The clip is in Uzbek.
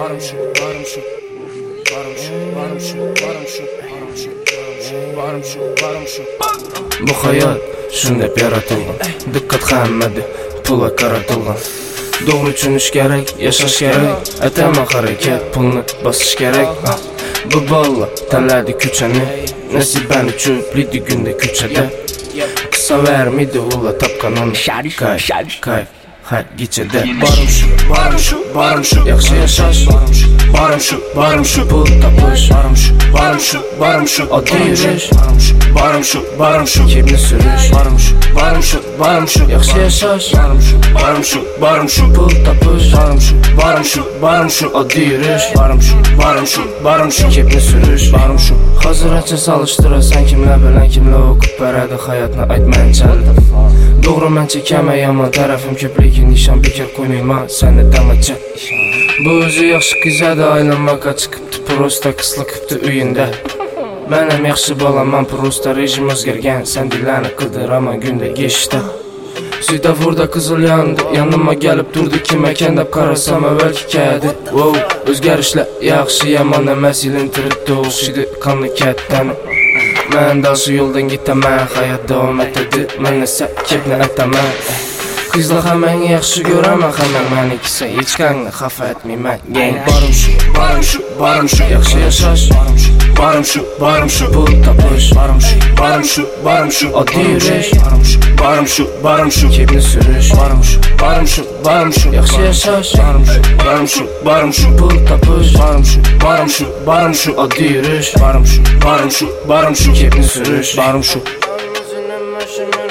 barım şu, barım şu, barım şu, barım şu, barım şu, barım şu, barım şu, barım şu. Bu hayat shunday yaratilgan, diqqat hammada pulga qaratilgan. Doğru düşünüş gerek, yaşaş gerek, atama harakat, pulni bosish gerek. Bu bola tanladi ko'chani, nasibani cho'plidi gunda ko'chada. Qisa vermidi ular topganini, kayf har kechada. Barım şu, barım şu, barım şu, yaxshi yashash, barım şu, barım şu, barım şu, pul topish, barım şu, barım şu, barım şu, oddiy yurish, barım şu, barım şu, barım şu, kibni surish, barım şu, barım şu, barım şu, yaxshi yashash, barım şu, barım şu, barım şu, pul topish, barım şu, barım şu, barım şu, oddiy yurish, barım şu, barım şu, barım şu, kibni surish, barım şu. Hozircha solishtirasan kimlar bilan kimlar o'qib beradi hayotni aytmanchalik. Doğru mençe keme yaman tarafım köplekin nişan bekar koymayman seni damaca. Bu özü yaxşı qizadi aylanmaqa chiqibdi prosta qisliqibdi uyinda. Men ham yaxshi bolaman prosta rejim o'zgargan sen dillarni qildiraman gunda geçishda. Svetoforda qizil yondi yanıma gelib turdi kim ekan deb qarasam avval kadi. Wow o'zgarishlar yaxshi yomon emas ilintiribdi o'xshaydi qonni kattani. Men daşı yoldan gitaman hayat davom etadi men esa kepni aytaman. Qizlar hammani yaxshi ko'raman hamma menikisi hech qanday xafa etmayman. Barım şu, barım şu, barım şu, yaxshi yashash, barım şu, barım şu, barım şu, pul topish, barım şu, barım şu, barım şu, oddiy yurish, barım şu, barım şu, barım şu, kibni surish, barım şu, barım şu, barım şu, yaxshi yashash, barım şu, barım şu, barım şu, pul topish, barım şu, barım şu, barım şu, oddiy yurish, barım şu, barım şu, barım şu, kibni surish, barım şu.